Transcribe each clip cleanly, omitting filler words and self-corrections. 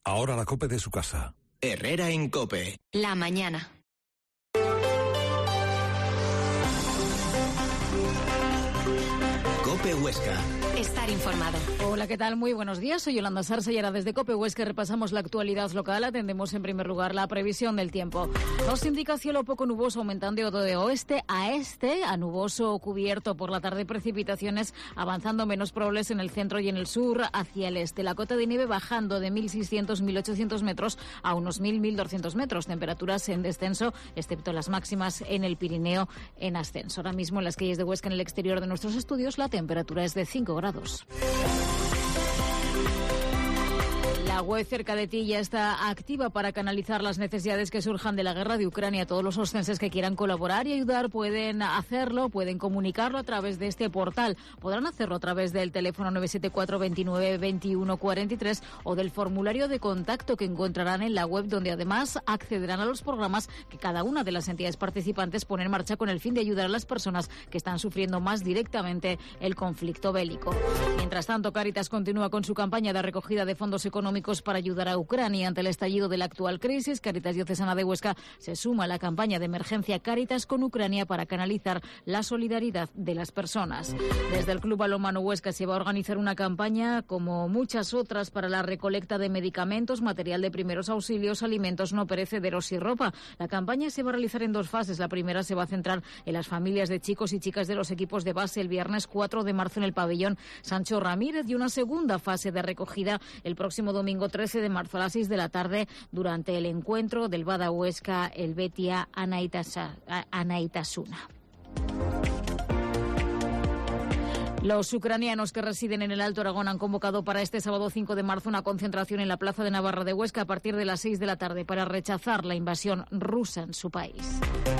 Ahora la COPE de su casa. Herrera en COPE. La mañana. COPE Huesca. Estar informado. Hola, ¿qué tal? Muy buenos días. Soy Yolanda Sarsa y ahora desde COPE Huesca repasamos la actualidad local. Atendemos en primer lugar la previsión del tiempo. Nos indica cielo poco nuboso aumentando de oeste a este, a nuboso cubierto por la tarde, precipitaciones avanzando menos probables en el centro y en el sur hacia el este. La cota de nieve bajando de 1.600, 1.800 metros a unos 1.200 metros. Temperaturas en descenso, excepto las máximas en el Pirineo en ascenso. Ahora mismo en las calles de Huesca, en el exterior de nuestros estudios, la temperatura es de 5 grados. La web cerca de ti ya está activa para canalizar las necesidades que surjan de la guerra de Ucrania. Todos los oscenses que quieran colaborar y ayudar pueden hacerlo, pueden comunicarlo a través de este portal. Podrán hacerlo a través del teléfono 974 29 21 43 o del formulario de contacto que encontrarán en la web, donde además accederán a los programas que cada una de las entidades participantes pone en marcha con el fin de ayudar a las personas que están sufriendo más directamente el conflicto bélico. Mientras tanto, Cáritas continúa con su campaña de recogida de fondos económicos para ayudar a Ucrania ante el estallido de la actual crisis. Cáritas Diocesana de Huesca se suma a la campaña de emergencia Cáritas con Ucrania para canalizar la solidaridad de las personas. Desde el Club Balonmano Huesca se va a organizar una campaña, como muchas otras, para la recolecta de medicamentos, material de primeros auxilios, alimentos no perecederos y ropa. La campaña se va a realizar en 2 fases. La primera se va a centrar en las familias de chicos y chicas de los equipos de base el viernes 4 de marzo en el pabellón Sancho Ramírez, y una segunda fase de recogida el próximo domingo 13 de marzo a las 6 de la tarde durante el encuentro del Bada Huesca el Betia Anaitasuna. Los ucranianos que residen en el Alto Aragón han convocado para este sábado 5 de marzo una concentración en la Plaza de Navarra de Huesca a partir de las 6 de la tarde para rechazar la invasión rusa en su país.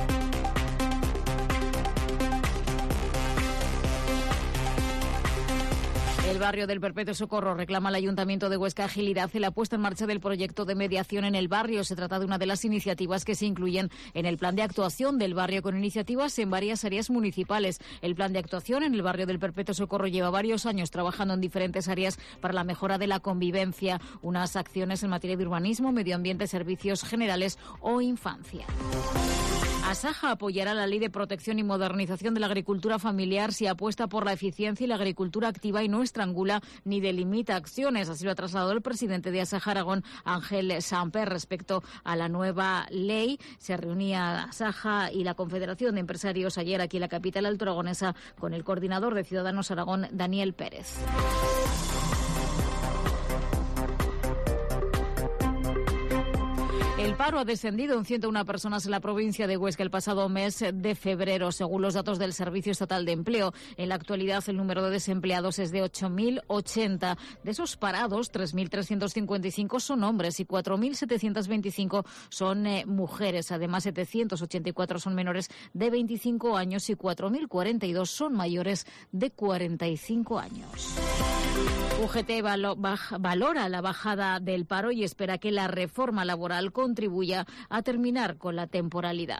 El barrio del Perpetuo Socorro reclama al Ayuntamiento de Huesca agilidad en la puesta en marcha del proyecto de mediación en el barrio. Se trata de una de las iniciativas que se incluyen en el plan de actuación del barrio, con iniciativas en varias áreas municipales. El plan de actuación en el barrio del Perpetuo Socorro lleva varios años trabajando en diferentes áreas para la mejora de la convivencia, unas acciones en materia de urbanismo, medio ambiente, servicios generales o infancia. Asaja apoyará la Ley de Protección y Modernización de la Agricultura Familiar si apuesta por la eficiencia y la agricultura activa y no estrangula ni delimita acciones. Así lo ha trasladado el presidente de Asaja Aragón, Ángel Samper, respecto a la nueva ley. Se reunía Asaja y la Confederación de Empresarios ayer aquí en la capital altoaragonesa con el coordinador de Ciudadanos Aragón, Daniel Pérez. El paro ha descendido en 101 personas en la provincia de Huesca el pasado mes de febrero, según los datos del Servicio Estatal de Empleo. En la actualidad, el número de desempleados es de 8.080. De esos parados, 3.355 son hombres y 4.725 son mujeres. Además, 784 son menores de 25 años y 4.042 son mayores de 45 años. UGT valora la bajada del paro y espera que la reforma laboral contribuya a terminar con la temporalidad.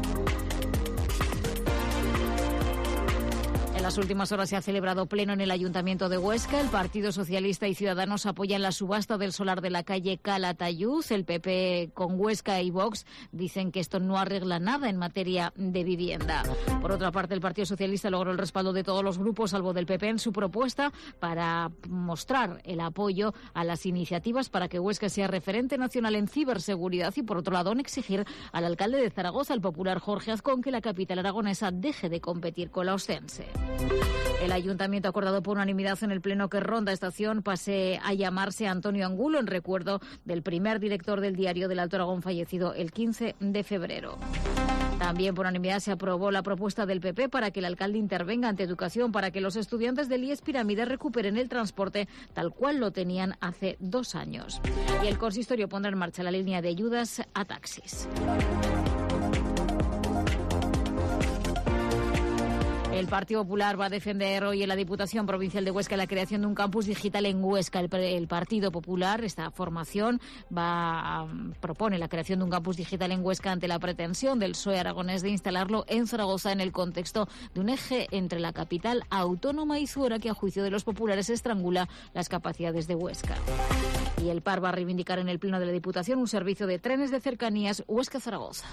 En las últimas horas se ha celebrado pleno en el Ayuntamiento de Huesca. El Partido Socialista y Ciudadanos apoyan la subasta del solar de la calle Calatayud. El PP con Huesca y Vox dicen que esto no arregla nada en materia de vivienda. Por otra parte, el Partido Socialista logró el respaldo de todos los grupos, salvo del PP, en su propuesta para mostrar el apoyo a las iniciativas para que Huesca sea referente nacional en ciberseguridad y, por otro lado, en exigir al alcalde de Zaragoza, el popular Jorge Azcón, que la capital aragonesa deje de competir con la ostense. El Ayuntamiento ha acordado por unanimidad en el Pleno que Ronda Estación pase a llamarse Antonio Angulo en recuerdo del primer director del diario del Alto Aragón fallecido el 15 de febrero. También por unanimidad se aprobó la propuesta del PP para que el alcalde intervenga ante Educación para que los estudiantes del IES Pirámide recuperen el transporte tal cual lo tenían hace 2 años. Y el consistorio pondrá en marcha la línea de ayudas a taxis. El Partido Popular va a defender hoy en la Diputación Provincial de Huesca la creación de un campus digital en Huesca. El Partido Popular, esta formación, propone la creación de un campus digital en Huesca ante la pretensión del PSOE aragonés de instalarlo en Zaragoza en el contexto de un eje entre la capital autónoma y Zuora que, a juicio de los populares, estrangula las capacidades de Huesca. Y el PAR va a reivindicar en el Pleno de la Diputación un servicio de trenes de cercanías Huesca-Zaragoza.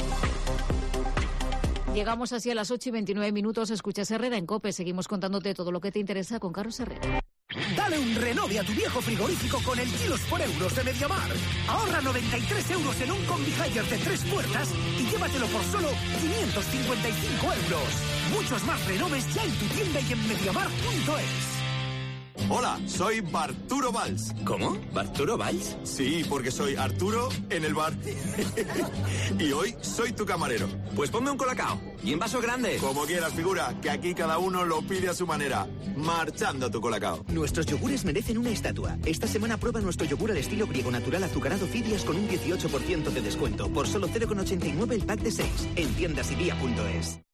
Llegamos así a las 8:29. Escuchas Herrera en COPE. Seguimos contándote todo lo que te interesa con Carlos Herrera. Dale un renove a tu viejo frigorífico con el kilos por euros de Mediamar. Ahorra 93 euros en un Combi Hire de 3 puertas y llévatelo por solo 555 euros. Muchos más renoves ya en tu tienda y en mediamar.es. Hola, soy Barturo Valls. ¿Cómo? ¿Barturo Valls? Sí, porque soy Arturo en el bar. Y hoy soy tu camarero. Pues ponme un colacao y en vaso grande. Como quieras, figura, que aquí cada uno lo pide a su manera. Marchando tu colacao. Nuestros yogures merecen una estatua. Esta semana prueba nuestro yogur al estilo griego natural azucarado Fidias con un 18% de descuento por solo 0,89 el pack de 6 en tiendasidía.es.